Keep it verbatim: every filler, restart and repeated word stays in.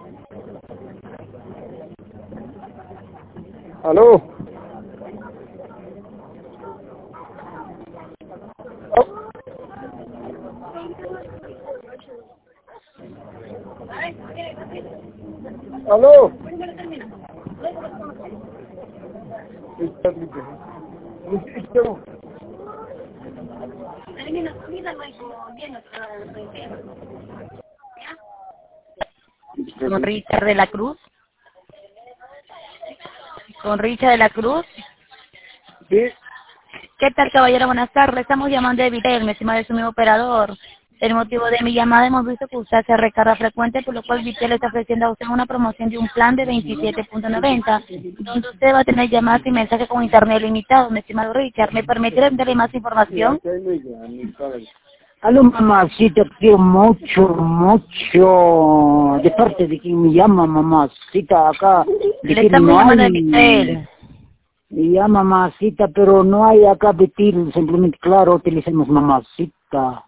¿Aló? ¿Aló? Con Richard de la Cruz. Con Richard de la Cruz. Sí. ¿Qué tal, caballero? Buenas tardes. Estamos llamando de Vitel, me estima de su mismo operador. El motivo de mi llamada, hemos visto que usted se recarga frecuente, por lo cual Vitel está ofreciendo a usted una promoción de un plan de veintisiete punto noventa, donde usted va a tener llamadas y mensajes con internet limitado, mi estimado Richard. ¿Me permite darle más información? Aló, mamacita, te quiero mucho, mucho. De parte de quien me llama, mamacita, acá. De Le que estamos no llamando de hay. Vitel. Ya, mamacita, pero no hay acá Betil, simplemente, claro, utilicemos mamacita.